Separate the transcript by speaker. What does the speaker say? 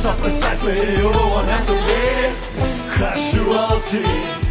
Speaker 1: so precisely you won't have to be casualty.